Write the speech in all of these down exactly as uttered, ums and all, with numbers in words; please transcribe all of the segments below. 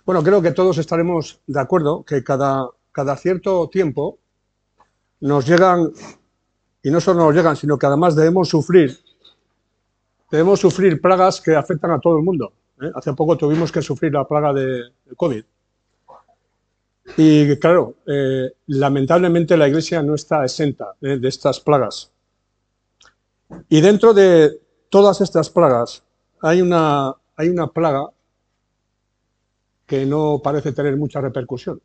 Bueno, creo que todos estaremos de acuerdo que cada, cada cierto tiempo nos llegan, y no solo nos llegan, sino que además debemos sufrir, debemos sufrir plagas que afectan a todo el mundo. ¿eh? Hace poco tuvimos que sufrir la plaga de, de COVID. Y claro, eh, lamentablemente la Iglesia no está exenta ¿eh? de estas plagas. Y dentro de todas estas plagas hay una, hay una plaga que no parece tener mucha repercusión.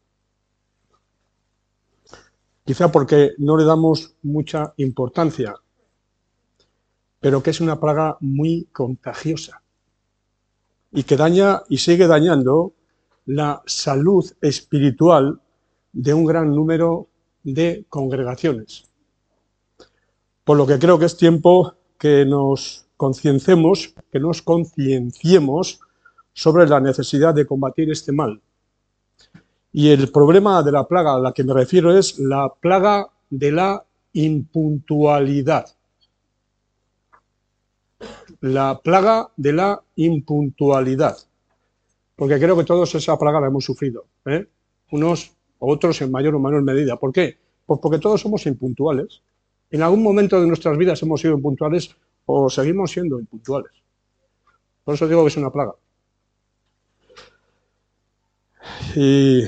Quizá porque no le damos mucha importancia, pero que es una plaga muy contagiosa y que daña y sigue dañando la salud espiritual de un gran número de congregaciones. Por lo que creo que es tiempo que nos concienciemos, que nos concienciemos sobre la necesidad de combatir este mal. Y el problema de la plaga a la que me refiero es la plaga de la impuntualidad. La plaga de la impuntualidad. Porque creo que todos esa plaga la hemos sufrido. ¿eh? Unos o otros en mayor o menor medida. ¿Por qué? Pues porque todos somos impuntuales. En algún momento de nuestras vidas hemos sido impuntuales o seguimos siendo impuntuales. Por eso digo que es una plaga. Y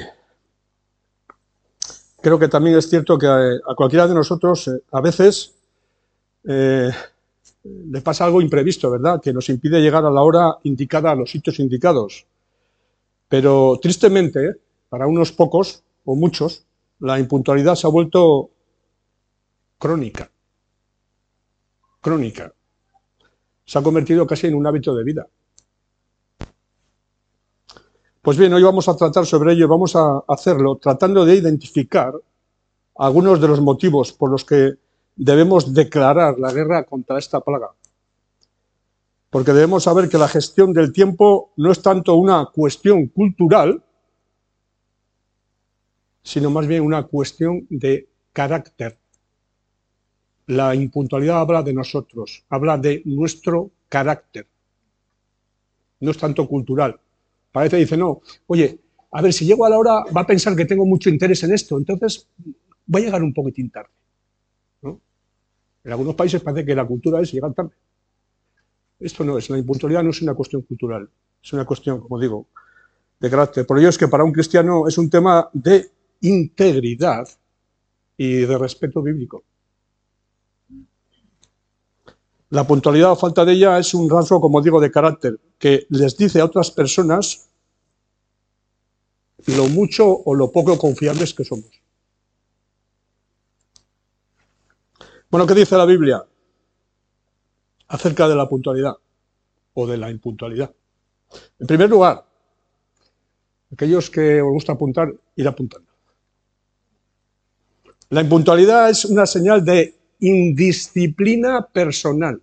creo que también es cierto que a cualquiera de nosotros eh, a veces eh, le pasa algo imprevisto, ¿verdad? Que nos impide llegar a la hora indicada, a los sitios indicados. Pero tristemente, para unos pocos o muchos, la impuntualidad se ha vuelto crónica. Crónica. Se ha convertido casi en un hábito de vida. Pues bien, hoy vamos a tratar sobre ello y vamos a hacerlo tratando de identificar algunos de los motivos por los que debemos declarar la guerra contra esta plaga. Porque debemos saber que la gestión del tiempo no es tanto una cuestión cultural, sino más bien una cuestión de carácter. La impuntualidad habla de nosotros, habla de nuestro carácter. No es tanto cultural. Parece que dice, no, oye, a ver, si llego a la hora va a pensar que tengo mucho interés en esto, entonces voy a llegar un poquitín tarde. ¿no? En algunos países parece que la cultura es llegar tarde. Esto no es, la impuntualidad no es una cuestión cultural, es una cuestión, como digo, de carácter. Por ello es que para un cristiano es un tema de integridad y de respeto bíblico. La puntualidad o falta de ella es un rasgo, como digo, de carácter, que les dice a otras personas lo mucho o lo poco confiables que somos. Bueno, ¿qué dice la Biblia acerca de la puntualidad o de la impuntualidad? En primer lugar, aquellos que os gusta apuntar, ir apuntando. La impuntualidad es una señal de indisciplina personal.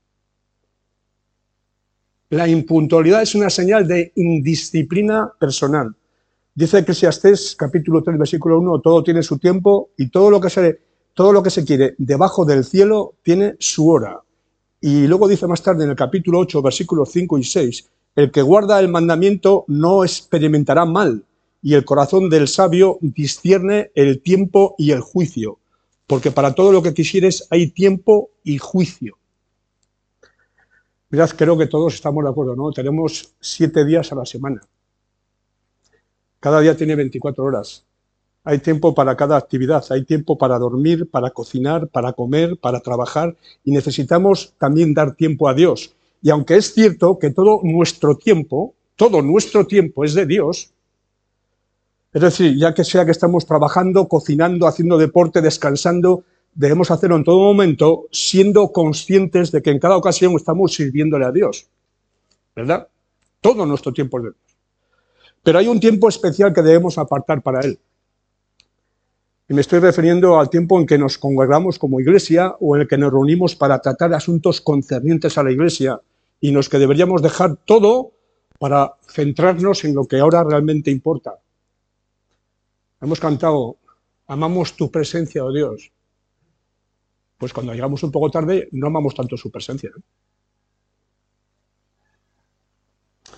La impuntualidad es una señal de indisciplina personal. Dice Eclesiastés, capítulo tres, versículo uno, todo tiene su tiempo y todo lo que se, todo lo que se quiere debajo del cielo tiene su hora. Y luego dice más tarde en el capítulo ocho, versículos cinco y seis, el que guarda el mandamiento no experimentará mal, y el corazón del sabio discierne el tiempo y el juicio, porque para todo lo que quisieres hay tiempo y juicio. Mirad, creo que todos estamos de acuerdo, ¿no? Tenemos siete días a la semana. Cada día tiene veinticuatro horas. Hay tiempo para cada actividad, hay tiempo para dormir, para cocinar, para comer, para trabajar, y necesitamos también dar tiempo a Dios. Y aunque es cierto que todo nuestro tiempo, todo nuestro tiempo es de Dios, es decir, ya que sea que estamos trabajando, cocinando, haciendo deporte, descansando, debemos hacerlo en todo momento, siendo conscientes de que en cada ocasión estamos sirviéndole a Dios, ¿verdad? Todo nuestro tiempo es de Dios. Pero hay un tiempo especial que debemos apartar para Él. Y me estoy refiriendo al tiempo en que nos congregamos como iglesia o en el que nos reunimos para tratar asuntos concernientes a la iglesia y en los que deberíamos dejar todo para centrarnos en lo que ahora realmente importa. Hemos cantado, amamos tu presencia, oh Dios. Pues cuando llegamos un poco tarde, no amamos tanto su presencia.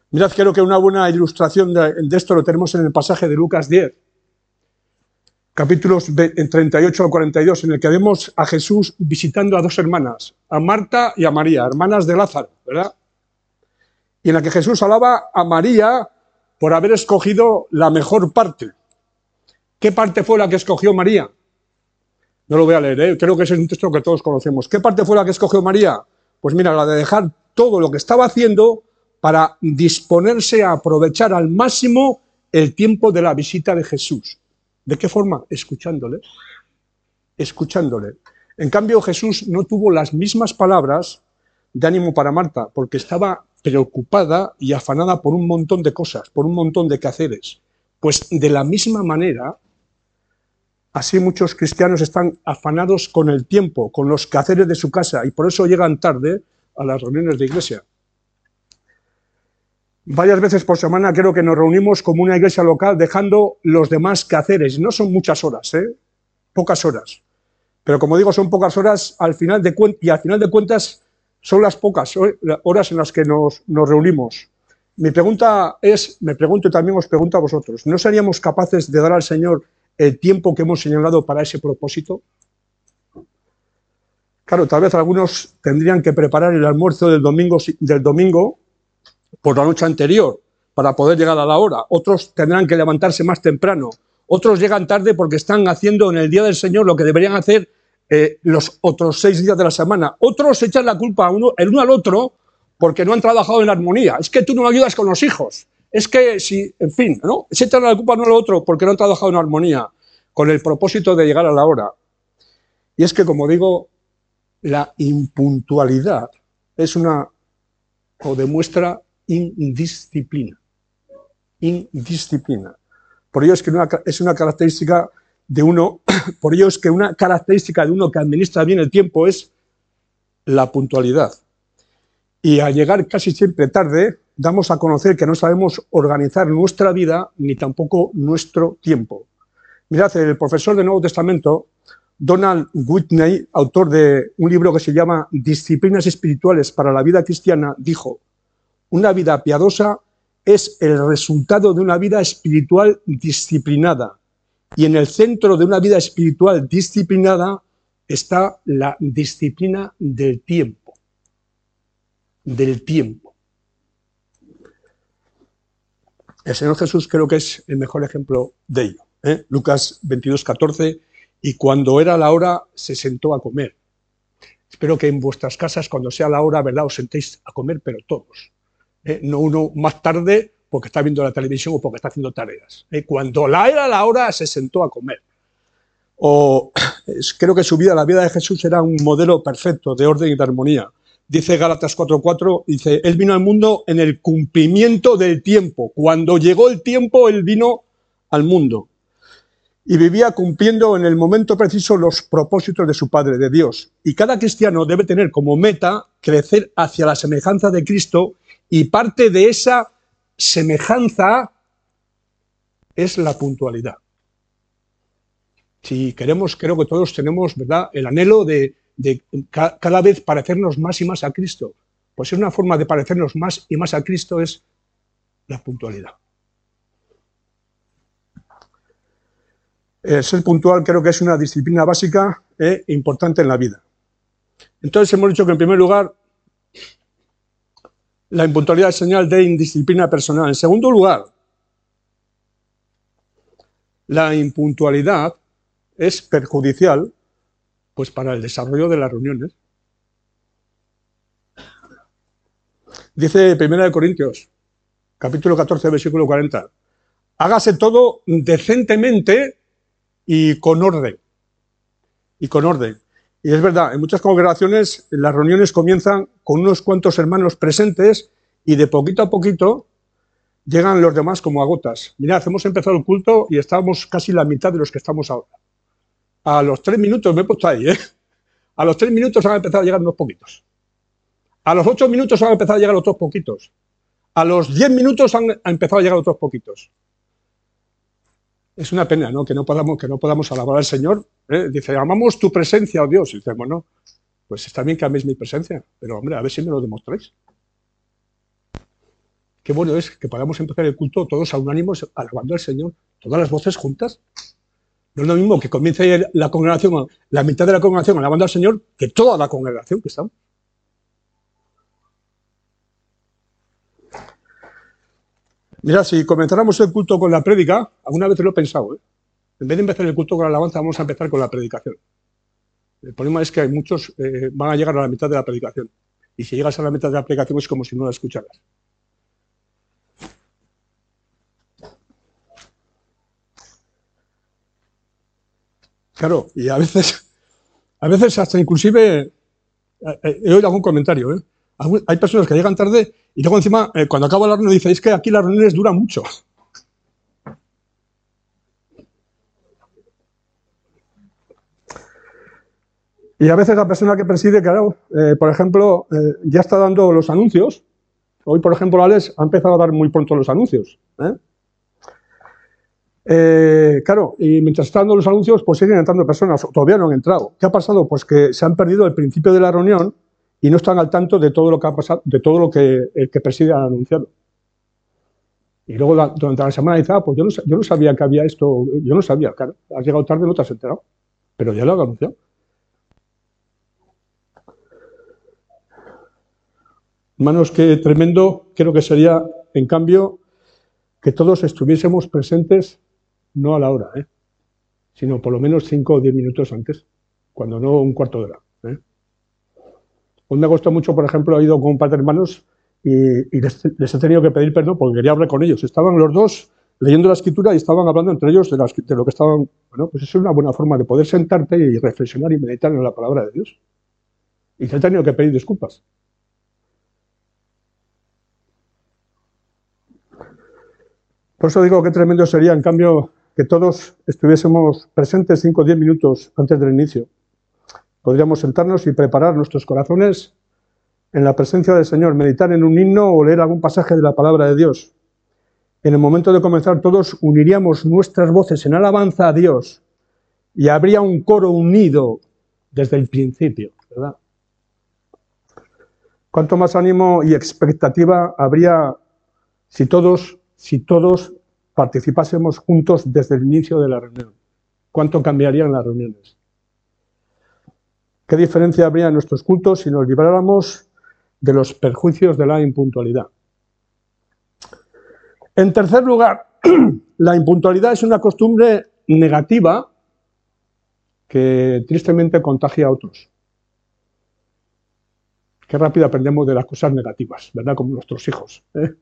Mirad, creo que una buena ilustración de, de esto lo tenemos en el pasaje de Lucas diez, capítulos treinta y ocho al cuarenta y dos, en el que vemos a Jesús visitando a dos hermanas, a Marta y a María, hermanas de Lázaro, ¿verdad? Y en la que Jesús alaba a María por haber escogido la mejor parte. ¿Qué parte fue la que escogió María? No lo voy a leer, ¿eh? Creo que ese es un texto que todos conocemos. ¿Qué parte fue la que escogió María? Pues mira, la de dejar todo lo que estaba haciendo para disponerse a aprovechar al máximo el tiempo de la visita de Jesús. ¿De qué forma? Escuchándole. Escuchándole. En cambio, Jesús no tuvo las mismas palabras de ánimo para Marta, porque estaba preocupada y afanada por un montón de cosas, por un montón de quehaceres. Pues de la misma manera, así muchos cristianos están afanados con el tiempo, con los quehaceres de su casa, y por eso llegan tarde a las reuniones de iglesia. Varias veces por semana creo que nos reunimos como una iglesia local dejando los demás quehaceres. No son muchas horas, ¿eh? Pocas horas. Pero como digo, son pocas horas al final de cuentas, y al final de cuentas son las pocas horas en las que nos, nos reunimos. Mi pregunta es, me pregunto y también os pregunto a vosotros, ¿no seríamos capaces de dar al Señor el tiempo que hemos señalado para ese propósito? Claro, tal vez algunos tendrían que preparar el almuerzo del domingo, del domingo por la noche anterior para poder llegar a la hora. Otros tendrán que levantarse más temprano. Otros llegan tarde porque están haciendo en el día del Señor lo que deberían hacer eh, los otros seis días de la semana. Otros echan la culpa a uno, el uno al otro porque no han trabajado en armonía. Es que tú no me ayudas con los hijos. Es que si, en fin, ¿no? Se echan la culpa uno al otro porque no han trabajado en armonía con el propósito de llegar a la hora. Y es que, como digo, la impuntualidad es una, o demuestra indisciplina. Indisciplina. Por ello es que una, es una característica de uno, por ello es que una característica de uno que administra bien el tiempo es la puntualidad. Y al llegar casi siempre tarde, damos a conocer que no sabemos organizar nuestra vida ni tampoco nuestro tiempo. Mirad, el profesor del Nuevo Testamento, Donald Whitney, autor de un libro que se llama Disciplinas espirituales para la vida cristiana, dijo: una vida piadosa es el resultado de una vida espiritual disciplinada. Y en el centro de una vida espiritual disciplinada está la disciplina del tiempo. Del tiempo. El Señor Jesús creo que es el mejor ejemplo de ello. ¿eh? Lucas veintidós, catorce, y cuando era la hora se sentó a comer. Espero que en vuestras casas, cuando sea la hora, ¿verdad?, os sentéis a comer, pero todos. Eh, no uno más tarde porque está viendo la televisión o porque está haciendo tareas. Eh, cuando la era la hora se sentó a comer. O creo que su vida, la vida de Jesús, era un modelo perfecto de orden y de armonía. Dice Gálatas cuatro cuatro, dice, él vino al mundo en el cumplimiento del tiempo. Cuando llegó el tiempo, él vino al mundo. Y vivía cumpliendo en el momento preciso los propósitos de su Padre, de Dios. Y cada cristiano debe tener como meta crecer hacia la semejanza de Cristo, y parte de esa semejanza es la puntualidad. Si queremos, creo que todos tenemos, ¿verdad?, el anhelo de, de cada vez parecernos más y más a Cristo. Pues es una forma de parecernos más y más a Cristo es la puntualidad. Eh, ser puntual creo que es una disciplina básica e importante en la vida. Entonces hemos dicho que en primer lugar la impuntualidad es señal de indisciplina personal. En segundo lugar, la impuntualidad es perjudicial pues para el desarrollo de las reuniones. Dice primera de Corintios, capítulo catorce, versículo cuarenta, hágase todo decentemente y con orden. Y con orden. Y es verdad, en muchas congregaciones las reuniones comienzan con unos cuantos hermanos presentes y de poquito a poquito llegan los demás como a gotas. Mirad, hemos empezado el culto y estábamos casi la mitad de los que estamos ahora. A los tres minutos, me he puesto ahí, ¿eh? A los tres minutos han empezado a llegar unos poquitos. A los ocho minutos han empezado a llegar otros poquitos. A los diez minutos han, han empezado a llegar otros poquitos. Es una pena, ¿no?, que no podamos, que no podamos alabar al Señor. ¿eh? Dice, amamos tu presencia, oh Dios. Y dice, bueno, pues está bien que améis mi presencia, pero hombre, a ver si me lo demostráis. qué bueno es que podamos empezar el culto todos a unánimos, alabando al Señor, todas las voces juntas. No es lo mismo que comience la congregación, la mitad de la congregación alabando al Señor, que toda la congregación que estamos. Mira, si comenzáramos el culto con la prédica, alguna vez lo he pensado, ¿eh? En vez de empezar el culto con la alabanza, vamos a empezar con la predicación. El problema es que hay muchos eh, van a llegar a la mitad de la predicación. Y si llegas a la mitad de la predicación es como si no la escucharas. Claro, y a veces, a veces hasta inclusive, he oído algún comentario, ¿eh? Hay personas que llegan tarde y luego encima, eh, cuando acaba la reunión, dice, es que aquí las reuniones duran mucho. Y a veces la persona que preside, claro, eh, por ejemplo, eh, ya está dando los anuncios. Hoy, por ejemplo, Alex ha empezado a dar muy pronto los anuncios. ¿eh? Eh, claro, y mientras están dando los anuncios, pues siguen entrando personas, todavía no han entrado. ¿Qué ha pasado? Pues que se han perdido el principio de la reunión y no están al tanto de todo lo que ha pasado, de todo lo que el que preside ha anunciado. Y luego la, durante la semana dice, ah, pues yo no, yo no sabía que había esto, yo no sabía, claro, has llegado tarde, no te has enterado, pero ya lo han anunciado. Hermanos, qué tremendo, creo que sería, en cambio, que todos estuviésemos presentes, no a la hora, ¿eh? sino por lo menos cinco o diez minutos antes, cuando no un cuarto de hora. ¿eh? Hoy me ha costado mucho, por ejemplo, he ido con un par de hermanos y, y les, les he tenido que pedir perdón porque quería hablar con ellos. Estaban los dos leyendo la escritura y estaban hablando entre ellos de, las, de lo que estaban... Bueno, pues eso es una buena forma de poder sentarte y reflexionar y meditar en la palabra de Dios. Y les he tenido que pedir disculpas. Por eso digo que tremendo sería, en cambio, que todos estuviésemos presentes cinco o diez minutos antes del inicio. Podríamos sentarnos y preparar nuestros corazones en la presencia del Señor, meditar en un himno o leer algún pasaje de la palabra de Dios. En el momento de comenzar, todos uniríamos nuestras voces en alabanza a Dios y habría un coro unido desde el principio, ¿verdad? ¿Cuánto más ánimo y expectativa habría si todos... si todos participásemos juntos desde el inicio de la reunión? ¿Cuánto cambiarían las reuniones? ¿Qué diferencia habría en nuestros cultos si nos libráramos de los perjuicios de la impuntualidad? En tercer lugar, la impuntualidad es una costumbre negativa que tristemente contagia a otros. Qué rápido aprendemos de las cosas negativas, ¿verdad? Como nuestros hijos, ¿eh?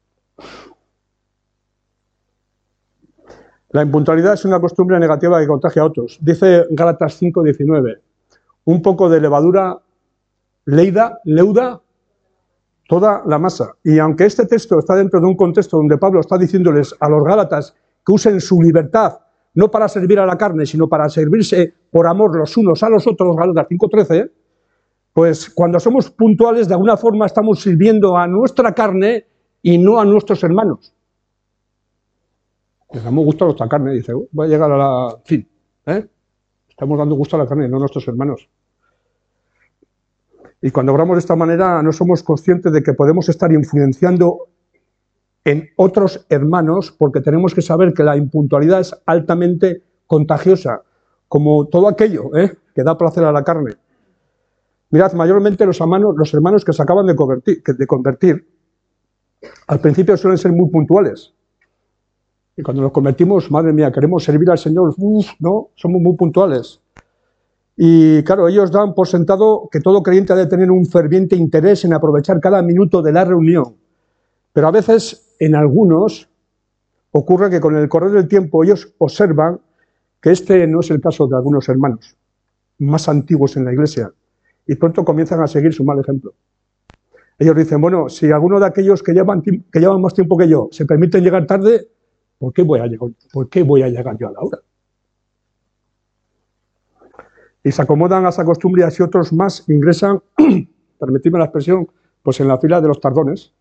La impuntualidad es una costumbre negativa que contagia a otros. Dice Gálatas cinco diecinueve, un poco de levadura leida, leuda toda la masa. Y aunque este texto está dentro de un contexto donde Pablo está diciéndoles a los gálatas que usen su libertad, no para servir a la carne, sino para servirse por amor los unos a los otros, Gálatas cinco trece, pues cuando somos puntuales, de alguna forma estamos sirviendo a nuestra carne y no a nuestros hermanos. Les damos gusto a nuestra carne, dice, voy a llegar a la fin. ¿eh? Estamos dando gusto a la carne, no a nuestros hermanos. Y cuando obramos de esta manera, no somos conscientes de que podemos estar influenciando en otros hermanos, porque tenemos que saber que la impuntualidad es altamente contagiosa, como todo aquello ¿eh? que da placer a la carne. Mirad, mayormente los hermanos, los hermanos que se acaban de convertir, de convertir, al principio suelen ser muy puntuales. Y cuando nos convertimos, madre mía, queremos servir al Señor, uff, no, somos muy puntuales. Y claro, ellos dan por sentado que todo creyente ha de tener un ferviente interés en aprovechar cada minuto de la reunión. Pero a veces, en algunos, ocurre que con el correr del tiempo ellos observan que este no es el caso de algunos hermanos más antiguos en la iglesia. Y pronto comienzan a seguir su mal ejemplo. Ellos dicen, bueno, si alguno de aquellos que llevan, que llevan más tiempo que yo se permiten llegar tarde, ¿por qué voy a llegar, ¿por qué voy a llegar yo a la hora? Y se acomodan a esa costumbre y así otros más ingresan, permitidme la expresión, pues en la fila de los tardones.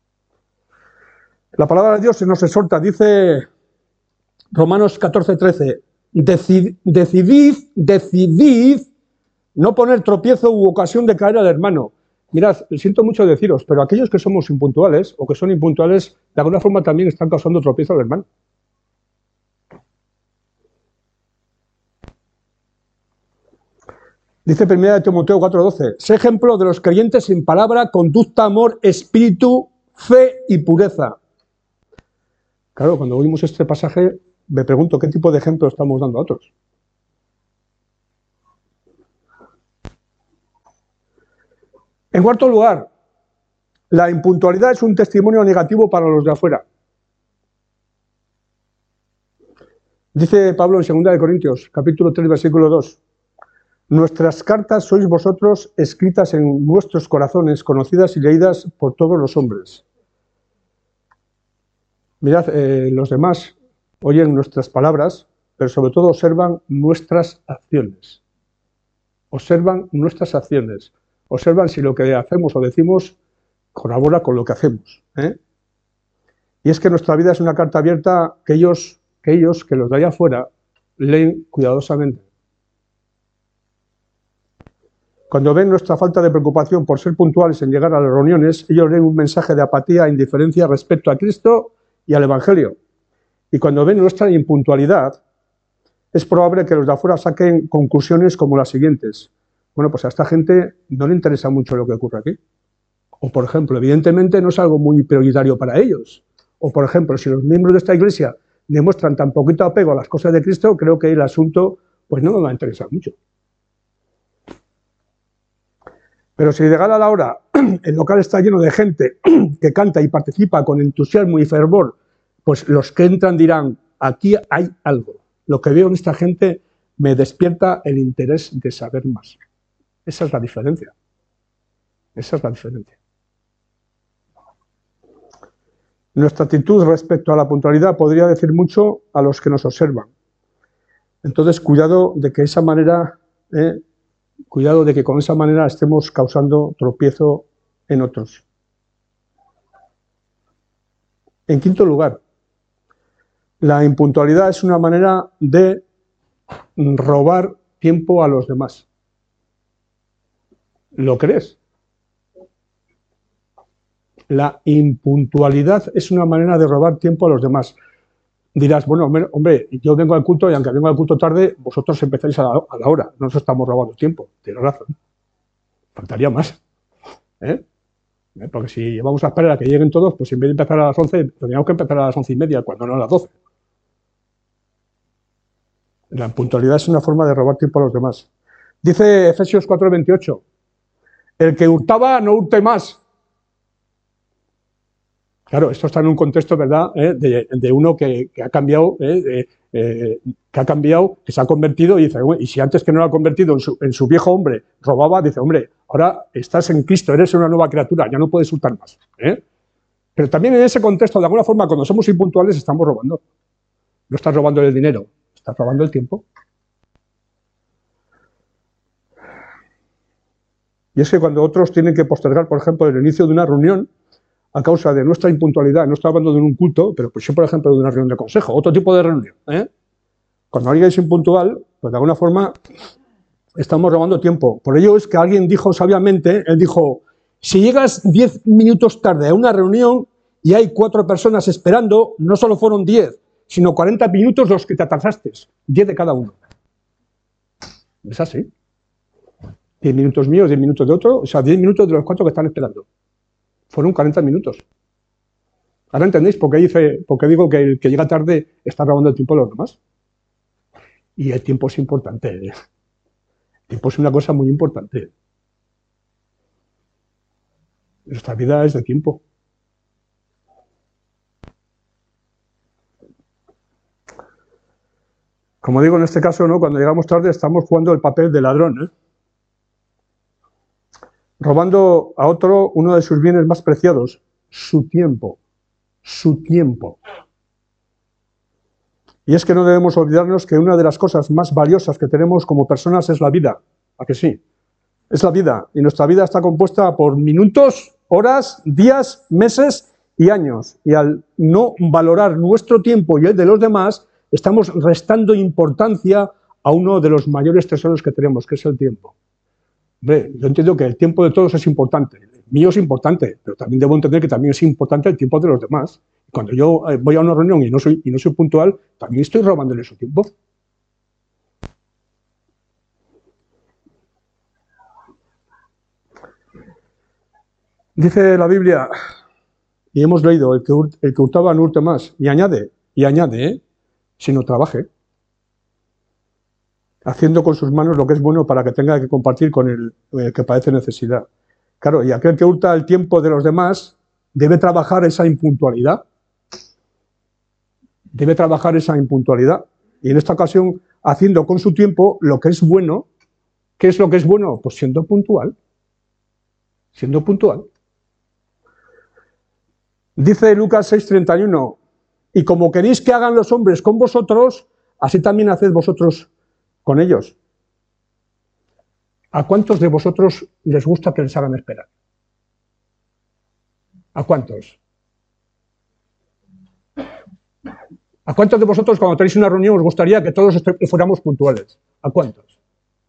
La palabra de Dios se nos exhorta, dice Romanos catorce trece, decidid, decidid, decidid no poner tropiezo u ocasión de caer al hermano. mirad, siento mucho deciros, pero aquellos que somos impuntuales o que son impuntuales, de alguna forma también están causando tropiezo al hermano. Dice primera de Timoteo cuatro doce, sé ejemplo de los creyentes en palabra, conducta, amor, espíritu, fe y pureza. Claro, cuando oímos este pasaje, me pregunto qué tipo de ejemplo estamos dando a otros. En cuarto lugar, la impuntualidad es un testimonio negativo para los de afuera. Dice Pablo en segunda de Corintios, capítulo tres, versículo dos, nuestras cartas sois vosotros escritas en nuestros corazones, conocidas y leídas por todos los hombres. Mirad, eh, los demás oyen nuestras palabras, pero sobre todo observan nuestras acciones. Observan nuestras acciones. Observan si lo que hacemos o decimos colabora con lo que hacemos, ¿eh? Y es que nuestra vida es una carta abierta que ellos, que ellos, que los de allá afuera, leen cuidadosamente. Cuando ven nuestra falta de preocupación por ser puntuales en llegar a las reuniones, ellos leen un mensaje de apatía e indiferencia respecto a Cristo y al Evangelio. Y cuando ven nuestra impuntualidad, es probable que los de afuera saquen conclusiones como las siguientes. Bueno, pues a esta gente no le interesa mucho lo que ocurre aquí. O, por ejemplo, evidentemente no es algo muy prioritario para ellos. O, por ejemplo, si los miembros de esta iglesia demuestran tan poquito apego a las cosas de Cristo, creo que el asunto pues no me va a interesar mucho. Pero si llegada la hora, el local está lleno de gente que canta y participa con entusiasmo y fervor, pues los que entran dirán, aquí hay algo. Lo que veo en esta gente me despierta el interés de saber más. Esa es la diferencia. Esa es la diferencia. Nuestra actitud respecto a la puntualidad podría decir mucho a los que nos observan. Entonces, cuidado de que esa manera... Eh, Cuidado de que con esa manera estemos causando tropiezo en otros. En quinto lugar, la impuntualidad es una manera de robar tiempo a los demás. ¿Lo crees? La impuntualidad es una manera de robar tiempo a los demás. Dirás, bueno, hombre, yo vengo al culto y aunque vengo al culto tarde, vosotros empezáis a la, a la hora. No os estamos robando tiempo. Tienes razón. Faltaría más. ¿Eh? Porque si vamos a esperar a que lleguen todos, pues en vez de empezar a las once, tendríamos que empezar a las once y media, cuando no a las doce. La puntualidad es una forma de robar tiempo a los demás. Dice Efesios cuatro veintiocho, el que hurtaba no hurte más. Claro, esto está en un contexto, ¿verdad?, ¿Eh? de, de uno que, que ha cambiado, ¿eh? de, eh, que ha cambiado, que se ha convertido y dice, y si antes que no lo ha convertido en su, en su viejo hombre robaba, dice, hombre, ahora estás en Cristo, eres una nueva criatura, ya no puedes hurtar más. ¿eh? Pero también en ese contexto, de alguna forma, cuando somos impuntuales, estamos robando. No estás robando el dinero, estás robando el tiempo. Y es que cuando otros tienen que postergar, por ejemplo, el inicio de una reunión, a causa de nuestra impuntualidad, no estoy hablando de un culto, pero pues yo, por ejemplo, de una reunión de consejo, otro tipo de reunión. ¿eh? Cuando alguien es impuntual, pues de alguna forma estamos robando tiempo. Por ello es que alguien dijo sabiamente, él dijo, si llegas diez minutos tarde a una reunión y hay cuatro personas esperando, no solo fueron diez, sino cuarenta minutos los que te atrasaste, diez de cada uno. Es así. diez minutos míos, diez minutos de otro, o sea, diez minutos de los cuatro que están esperando. Fueron cuarenta minutos. ¿Ahora entendéis por qué, dice, por qué digo que el que llega tarde está robando el tiempo de los demás? Y el tiempo es importante. ¿eh? El tiempo es una cosa muy importante. Nuestra vida es de tiempo. Como digo, en este caso, ¿no? Cuando llegamos tarde estamos jugando el papel de ladrón, ¿eh? Robando a otro uno de sus bienes más preciados, su tiempo, su tiempo. Y es que no debemos olvidarnos que una de las cosas más valiosas que tenemos como personas es la vida, ¿a que sí? Es la vida, y nuestra vida está compuesta por minutos, horas, días, meses y años. Y al no valorar nuestro tiempo y el de los demás, estamos restando importancia a uno de los mayores tesoros que tenemos, que es el tiempo. Hombre, yo entiendo que el tiempo de todos es importante. El mío es importante, pero también debo entender que también es importante el tiempo de los demás. Cuando yo eh, voy a una reunión y no soy, y no soy puntual, también estoy robándole su tiempo. Dice la Biblia, y hemos leído, el que, el que hurtaba no hurte más, y añade, y añade, ¿eh? sino trabaje, haciendo con sus manos lo que es bueno para que tenga que compartir con el, el que padece necesidad. Claro, y aquel que hurta el tiempo de los demás debe trabajar esa impuntualidad. Debe trabajar esa impuntualidad. Y en esta ocasión, haciendo con su tiempo lo que es bueno. ¿Qué es lo que es bueno? Pues siendo puntual. Siendo puntual. Dice Lucas seis treinta y uno, y como queréis que hagan los hombres con vosotros, así también haced vosotros con ellos. ¿A cuántos de vosotros les gusta que les hagan esperar? ¿A cuántos? ¿A cuántos de vosotros cuando tenéis una reunión os gustaría que todos fuéramos puntuales? ¿A cuántos?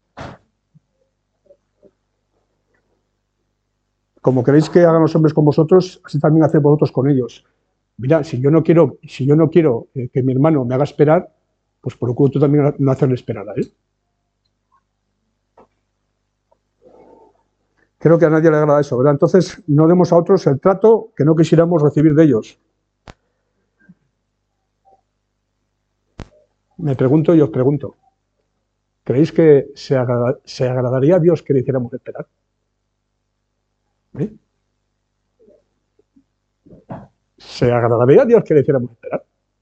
Como queréis que hagan los hombres con vosotros, así también haced vosotros con ellos. Mira, si yo no quiero, si yo no quiero eh, que mi hermano me haga esperar, pues procuro tú también no hacerle esperar a él. Creo que a nadie le agrada eso, ¿verdad? Entonces, no demos a otros el trato que no quisiéramos recibir de ellos. Me pregunto y os pregunto, ¿creéis que se, agrada, se agradaría a Dios que le hiciéramos esperar? ¿Eh? ¿Se agradaría a Dios que le hiciéramos esperar?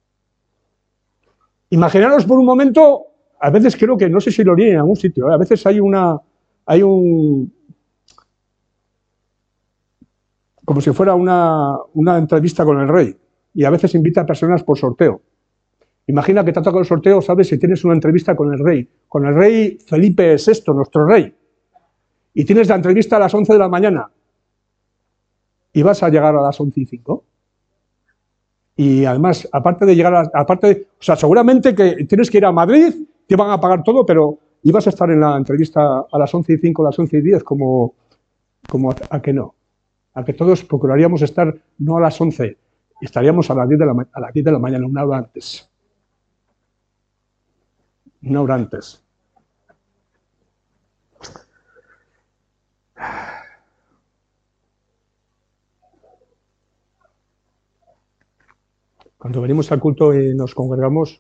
Imaginaros por un momento, a veces creo que, no sé si lo leí en algún sitio, ¿eh? A veces hay una, hay un, como si fuera una, una entrevista con el rey, y a veces invita a personas por sorteo. Imagina que te toca el sorteo, sabes, si tienes una entrevista con el rey, con el rey Felipe sexto, nuestro rey, y tienes la entrevista a las once de la mañana, y vas a llegar a las once y cinco. Y además, aparte de llegar a, aparte de, o sea, seguramente que tienes que ir a Madrid, te van a pagar todo, pero ibas a estar en la entrevista a las once y cinco, a las once y diez, como, como a, a que no. A que todos procuraríamos estar no a las once, estaríamos a las diez de la, a las diez de la mañana, una hora antes. Una hora antes. Cuando venimos al culto y nos congregamos,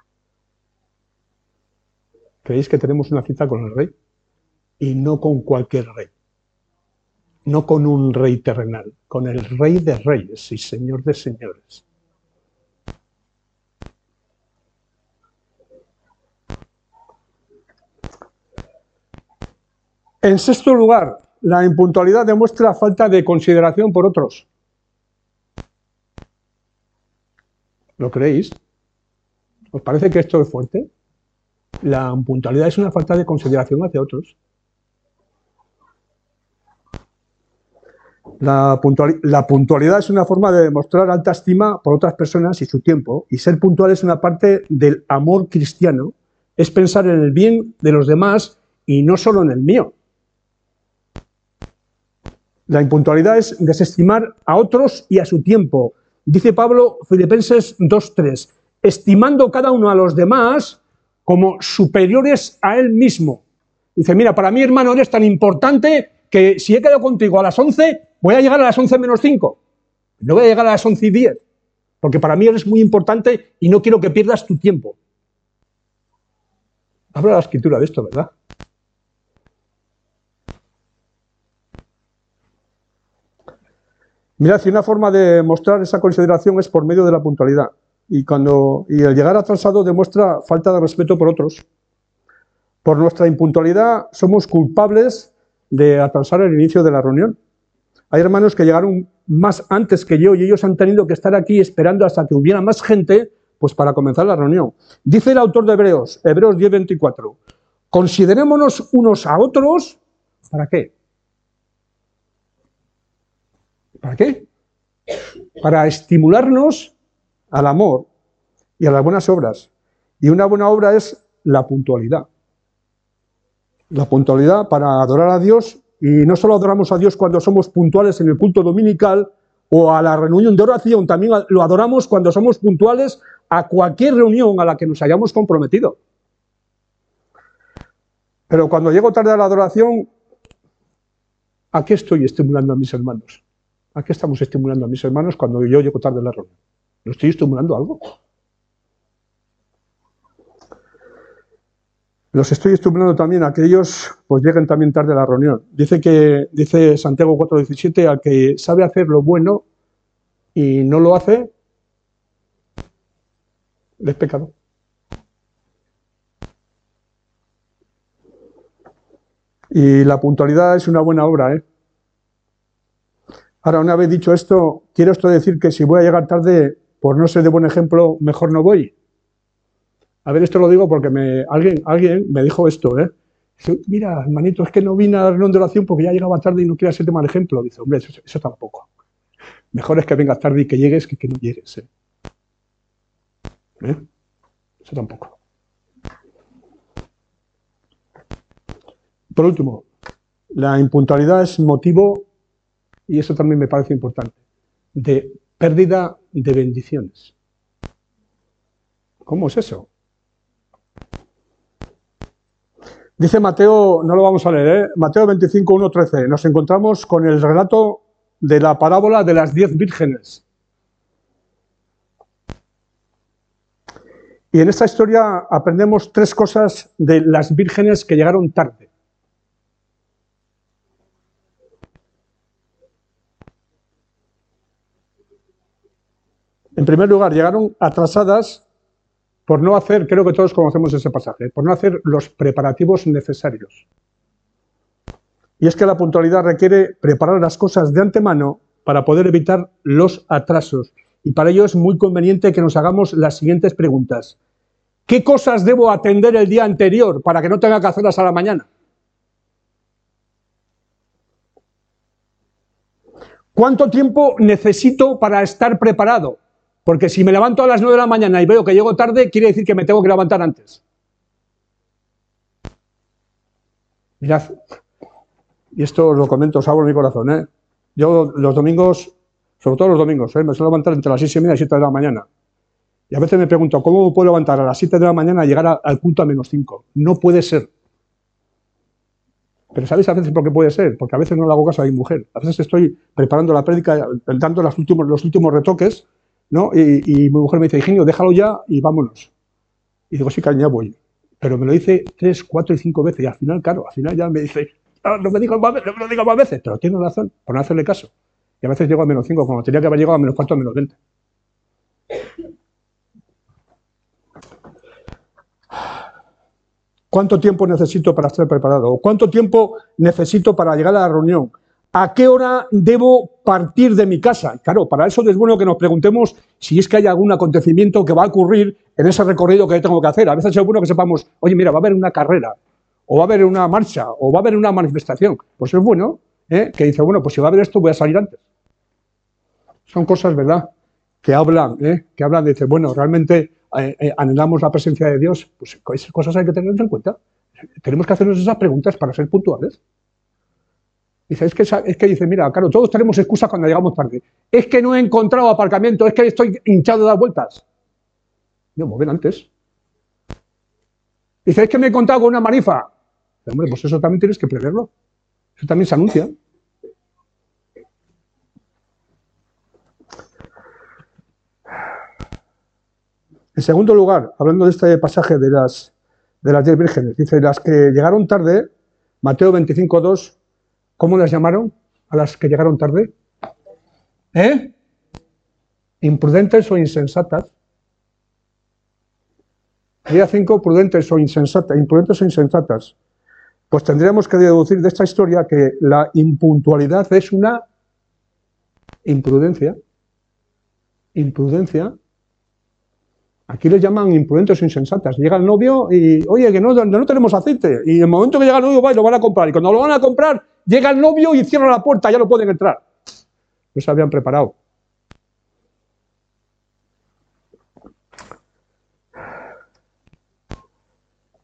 ¿creéis que tenemos una cita con el rey? Y no con cualquier rey. No con un rey terrenal, con el rey de reyes y señor de señores. En sexto lugar, la impuntualidad demuestra falta de consideración por otros. ¿Lo creéis? ¿Os parece que esto es fuerte? La impuntualidad es una falta de consideración hacia otros. La, puntual, la puntualidad es una forma de demostrar alta estima por otras personas y su tiempo, y ser puntual es una parte del amor cristiano, es pensar en el bien de los demás y no solo en el mío. La impuntualidad es desestimar a otros y a su tiempo. Dice Pablo, Filipenses dos tres, estimando cada uno a los demás como superiores a él mismo. Dice, mira, para mí, hermano, eres tan importante que si he quedado contigo a las once, voy a llegar a las once menos cinco. No voy a llegar a las once y diez, porque para mí eres muy importante y no quiero que pierdas tu tiempo. Habla la escritura de esto, ¿verdad? Mirad, si una forma de mostrar esa consideración es por medio de la puntualidad. Y, cuando, y el llegar atrasado demuestra falta de respeto por otros. Por nuestra impuntualidad somos culpables de atrasar el inicio de la reunión. Hay hermanos que llegaron más antes que yo y ellos han tenido que estar aquí esperando hasta que hubiera más gente, pues para comenzar la reunión. Dice el autor de Hebreos, Hebreos diez veinticuatro, considerémonos unos a otros, ¿para qué? ¿Para qué? Para estimularnos al amor y a las buenas obras. Y una buena obra es la puntualidad. La puntualidad para adorar a Dios, y no solo adoramos a Dios cuando somos puntuales en el culto dominical o a la reunión de oración, también lo adoramos cuando somos puntuales a cualquier reunión a la que nos hayamos comprometido. Pero cuando llego tarde a la adoración, ¿a qué estoy estimulando a mis hermanos? ¿A qué estamos estimulando a mis hermanos cuando yo llego tarde a la reunión? ¿Lo estoy estimulando a algo? Los estoy estimulando también a que ellos pues lleguen también tarde a la reunión. Dice que dice Santiago cuatro diecisiete, al que sabe hacer lo bueno y no lo hace, es pecado. Y la puntualidad es una buena obra, ¿eh? Ahora, una vez dicho esto, quiero esto decir que si voy a llegar tarde, por no ser de buen ejemplo, mejor no voy. A ver, esto lo digo porque me, alguien, alguien me dijo esto, ¿eh? Dice, mira, hermanito, es que no vine a la reunión de oración porque ya llegaba tarde y no quiero hacerte mal ejemplo. Dice, hombre, eso, eso tampoco. Mejor es que vengas tarde y que llegues que que no llegues, ¿eh? ¿Eh? Eso tampoco. Por último, la impuntualidad es motivo, y eso también me parece importante, de pérdida de bendiciones. ¿Cómo es eso? Dice Mateo, no lo vamos a leer, ¿eh? Mateo veinticinco, uno, trece. Nos encontramos con el relato de la parábola de las diez vírgenes. Y en esta historia aprendemos tres cosas de las vírgenes que llegaron tarde. En primer lugar, llegaron atrasadas por no hacer, creo que todos conocemos ese pasaje, por no hacer los preparativos necesarios. Y es que la puntualidad requiere preparar las cosas de antemano para poder evitar los atrasos. Y para ello es muy conveniente que nos hagamos las siguientes preguntas. ¿Qué cosas debo atender el día anterior para que no tenga que hacerlas a la mañana? ¿Cuánto tiempo necesito para estar preparado? Porque si me levanto a las nueve de la mañana y veo que llego tarde, quiere decir que me tengo que levantar antes. Mirad, y esto os lo comento, os abro mi corazón, ¿eh? Yo los domingos, sobre todo los domingos, ¿eh? me suelo levantar entre las seis y media y siete de la mañana. Y a veces me pregunto, ¿cómo me puedo levantar a las siete de la mañana y llegar a, al culto a menos cinco? No puede ser. Pero ¿sabéis a veces por qué puede ser? Porque a veces no le hago caso a mi mujer. A veces estoy preparando la prédica, dando los últimos, los últimos retoques, ¿no? Y, y mi mujer me dice, Higinio, déjalo ya y vámonos. Y digo, sí, cariño, ya voy. Pero me lo dice tres, cuatro y cinco veces. Y al final, claro, al final ya me dice, ah, no me digas más, no me lo digas más veces. Pero tiene razón, por no hacerle caso. Y a veces llego a menos cinco, cuando tenía que haber llegado a menos cuatro, a menos veinte. ¿Cuánto tiempo necesito para estar preparado? ¿Cuánto tiempo necesito para llegar a la reunión? ¿A qué hora debo partir de mi casa? Claro, para eso es bueno que nos preguntemos si es que hay algún acontecimiento que va a ocurrir en ese recorrido que tengo que hacer. A veces es bueno que sepamos, oye, mira, va a haber una carrera, o va a haber una marcha, o va a haber una manifestación. Pues es bueno, ¿eh? Que dice, bueno, pues si va a haber esto, voy a salir antes. Son cosas, ¿verdad?, que hablan, ¿eh? que hablan de, bueno, realmente eh, eh, anhelamos la presencia de Dios. Pues esas cosas hay que tenerlas en cuenta. Tenemos que hacernos esas preguntas para ser puntuales. Dice, es que, es que dice, mira, claro, todos tenemos excusas cuando llegamos tarde. Es que no he encontrado aparcamiento, es que estoy hinchado de dar vueltas. No, mover antes. Dice, es que me he encontrado con una manifa. Hombre, pues eso también tienes que preverlo. Eso también se anuncia. En segundo lugar, hablando de este pasaje de las, de las diez vírgenes, dice, las que llegaron tarde, Mateo veinticinco, dos, ¿cómo las llamaron a las que llegaron tarde? ¿Eh? Imprudentes o insensatas. Día cinco, prudentes o insensatas, imprudentes o insensatas. Pues tendríamos que deducir de esta historia que la impuntualidad es una imprudencia. Imprudencia. Aquí les llaman imprudentes o insensatas. Llega el novio y, oye, que no, no tenemos aceite. Y en el momento que llega el novio, va y lo van a comprar. Y cuando lo van a comprar, llega el novio y cierra la puerta, ya no pueden entrar. No se habían preparado.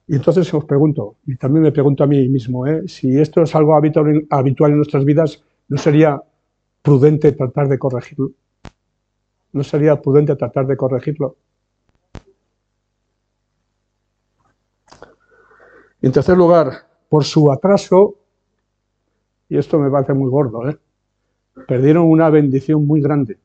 Y entonces os pregunto, y también me pregunto a mí mismo, ¿eh? Si esto es algo habitual, habitual en nuestras vidas, ¿no sería prudente tratar de corregirlo? ¿No sería prudente tratar de corregirlo? Y en tercer lugar, por su atraso, y esto me parece muy gordo, ¿eh? Perdieron una bendición muy grande.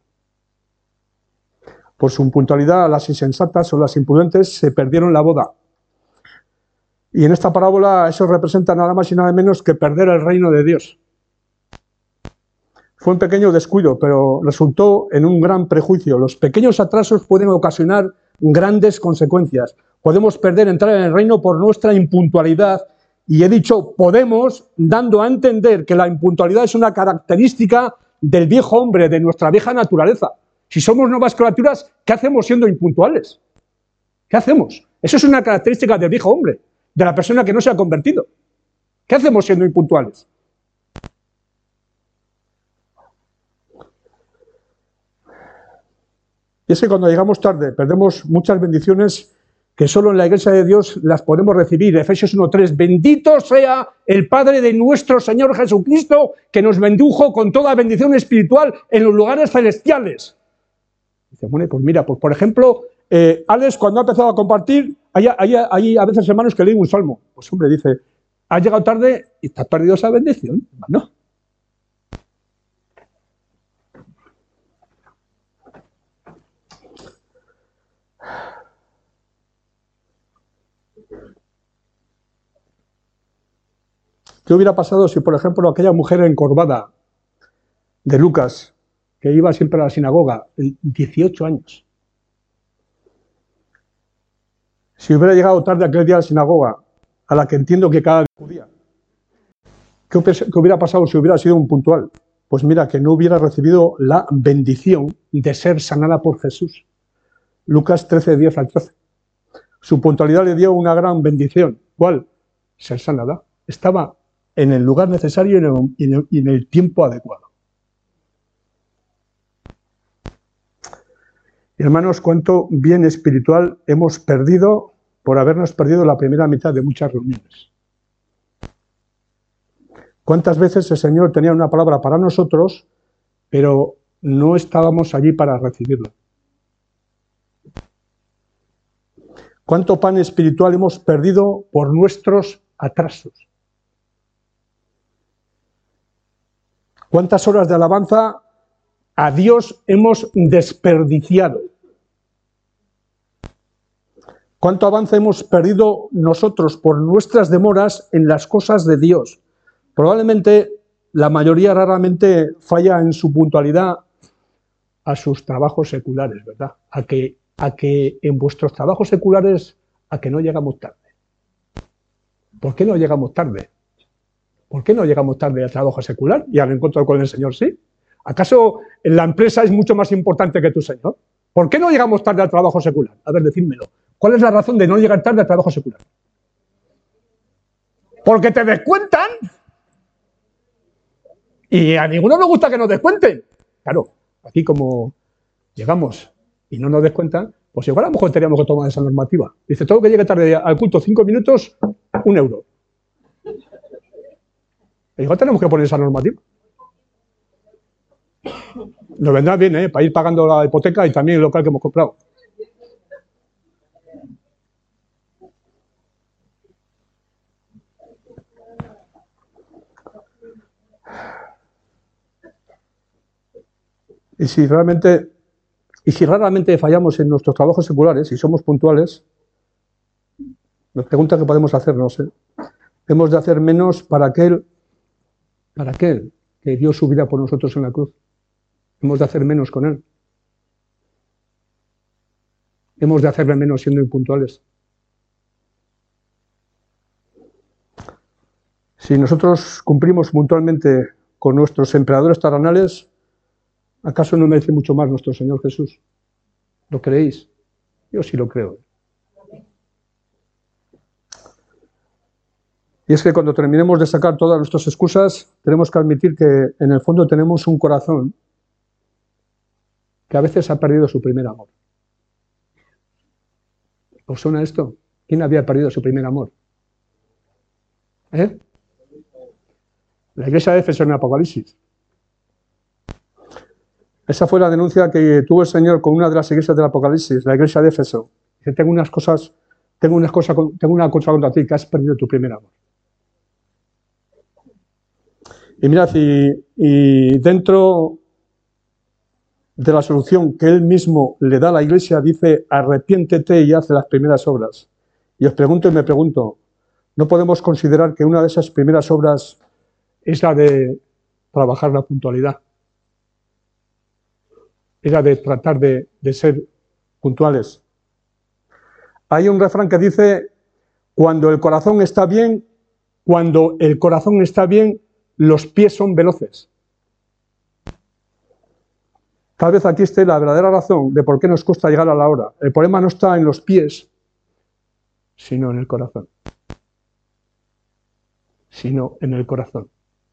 Por su impuntualidad, las insensatas o las imprudentes se perdieron la boda. Y en esta parábola eso representa nada más y nada menos que perder el reino de Dios. Fue un pequeño descuido, pero resultó en un gran prejuicio. Los pequeños atrasos pueden ocasionar grandes consecuencias. Podemos perder entrar en el reino por nuestra impuntualidad. Y he dicho podemos, dando a entender que la impuntualidad es una característica del viejo hombre, de nuestra vieja naturaleza. Si somos nuevas criaturas, ¿qué hacemos siendo impuntuales? ¿Qué hacemos? Eso es una característica del viejo hombre, de la persona que no se ha convertido. ¿Qué hacemos siendo impuntuales? Y es que cuando llegamos tarde perdemos muchas bendiciones que solo en la Iglesia de Dios las podemos recibir. Efesios uno tres, bendito sea el Padre de nuestro Señor Jesucristo, que nos bendujo con toda bendición espiritual en los lugares celestiales. Dice, bueno, pues mira, pues por ejemplo, eh, Alex cuando ha empezado a compartir, hay, hay, hay a veces hermanos que leen un salmo. Pues hombre, dice, has llegado tarde y te has perdido esa bendición, hermano. ¿Qué hubiera pasado si, por ejemplo, aquella mujer encorvada de Lucas, que iba siempre a la sinagoga, dieciocho años, si hubiera llegado tarde aquel día a la sinagoga, a la que entiendo que cada día acudía, ¿qué hubiera pasado si hubiera sido un puntual? Pues mira, que no hubiera recibido la bendición de ser sanada por Jesús. Lucas trece, diez al trece. Su puntualidad le dio una gran bendición. ¿Cuál? Ser sanada. Estaba en el lugar necesario y en el, y en el, y en el tiempo adecuado. Hermanos, cuánto bien espiritual hemos perdido por habernos perdido la primera mitad de muchas reuniones. ¿Cuántas veces el Señor tenía una palabra para nosotros, pero no estábamos allí para recibirla? ¿Cuánto pan espiritual hemos perdido por nuestros atrasos? ¿Cuántas horas de alabanza a Dios hemos desperdiciado? ¿Cuánto avance hemos perdido nosotros por nuestras demoras en las cosas de Dios? Probablemente la mayoría raramente falla en su puntualidad a sus trabajos seculares, ¿verdad? A que, a que en vuestros trabajos seculares, a que no llegamos tarde. ¿Por qué no llegamos tarde? ¿Por qué no llegamos tarde al trabajo secular y al encuentro con el Señor sí? ¿Acaso la empresa es mucho más importante que tu Señor? ¿Por qué no llegamos tarde al trabajo secular? A ver, decídmelo. ¿Cuál es la razón de no llegar tarde al trabajo secular? Porque te descuentan. Y a ninguno nos gusta que nos descuenten. Claro, aquí como llegamos y no nos descuentan, pues igual a lo mejor teníamos que tomar esa normativa. Dice, todo que llegue tarde al culto cinco minutos, un euro. Igual tenemos que poner esa normativa. Nos vendrá bien, ¿eh? Para ir pagando la hipoteca y también el local que hemos comprado. Y si realmente, y si raramente fallamos en nuestros trabajos seculares y somos puntuales, la pregunta que podemos hacernos, ¿eh? Hemos de hacer menos para aquel, para aquel que dio su vida por nosotros en la cruz. Hemos de hacer menos con él. Hemos de hacerle menos siendo impuntuales. Si nosotros cumplimos puntualmente con nuestros empleadores terrenales, ¿acaso no merece mucho más nuestro Señor Jesús? ¿Lo creéis? Yo sí lo creo. Y es que cuando terminemos de sacar todas nuestras excusas, tenemos que admitir que en el fondo tenemos un corazón que a veces ha perdido su primer amor. ¿Os suena esto? ¿Quién había perdido su primer amor? ¿Eh? La iglesia de Éfeso en Apocalipsis. Esa fue la denuncia que tuvo el Señor con una de las iglesias del Apocalipsis, la iglesia de Éfeso. Dice, tengo unas cosas, tengo unas cosas, tengo una cosa contra ti, que has perdido tu primer amor. Y mirad, y, y dentro de la solución que él mismo le da a la iglesia, dice, arrepiéntete y haz las primeras obras. Y os pregunto y me pregunto, ¿no podemos considerar que una de esas primeras obras es la de trabajar la puntualidad? Era de tratar de, de ser puntuales. Hay un refrán que dice, cuando el corazón está bien, cuando el corazón está bien, los pies son veloces. Tal vez aquí esté la verdadera razón de por qué nos cuesta llegar a la hora. El problema no está en los pies, sino en el corazón. Sino en el corazón.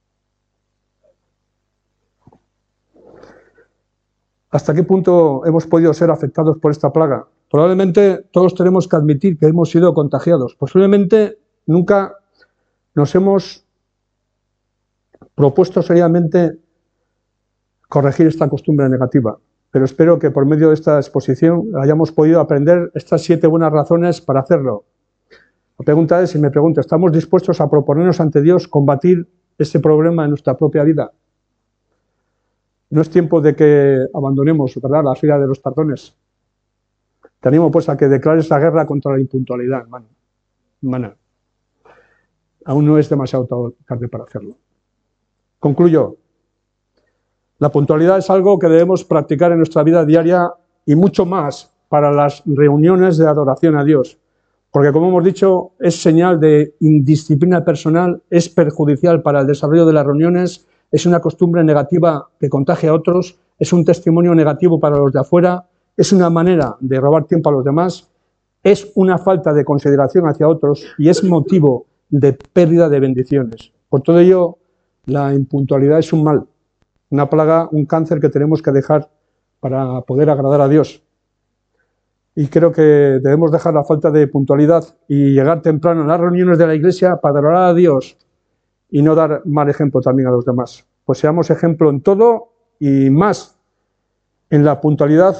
¿Hasta qué punto hemos podido ser afectados por esta plaga? Probablemente todos tenemos que admitir que hemos sido contagiados. Posiblemente nunca nos hemos propuesto seriamente corregir esta costumbre negativa, pero espero que por medio de esta exposición hayamos podido aprender estas siete buenas razones para hacerlo. La pregunta es, si me pregunto, ¿estamos dispuestos a proponernos ante Dios combatir este problema en nuestra propia vida? No es tiempo de que abandonemos, ¿verdad?, la fila de los perdones. Te animo pues a que declares la guerra contra la impuntualidad, hermano. Hermana. Aún no es demasiado tarde para hacerlo. Concluyo. La puntualidad es algo que debemos practicar en nuestra vida diaria y mucho más para las reuniones de adoración a Dios. Porque, como hemos dicho, es señal de indisciplina personal, es perjudicial para el desarrollo de las reuniones, es una costumbre negativa que contagia a otros, es un testimonio negativo para los de afuera, es una manera de robar tiempo a los demás, es una falta de consideración hacia otros y es motivo de pérdida de bendiciones. Por todo ello, la impuntualidad es un mal, una plaga, un cáncer que tenemos que dejar para poder agradar a Dios. Y creo que debemos dejar la falta de puntualidad y llegar temprano a las reuniones de la iglesia para adorar a Dios y no dar mal ejemplo también a los demás. Pues seamos ejemplo en todo y más en la puntualidad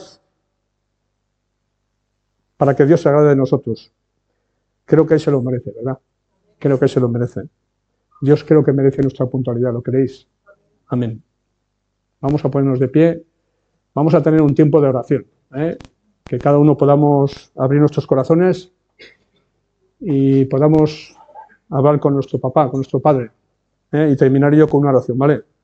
para que Dios se agrade de nosotros. Creo que Él se lo merece, ¿verdad? Creo que Él se lo merece. Dios creo que merece nuestra puntualidad, ¿lo creéis? Amén. Vamos a ponernos de pie, vamos a tener un tiempo de oración, ¿eh? Que cada uno podamos abrir nuestros corazones y podamos hablar con nuestro papá, con nuestro Padre, ¿eh? Y terminar yo con una oración, ¿vale?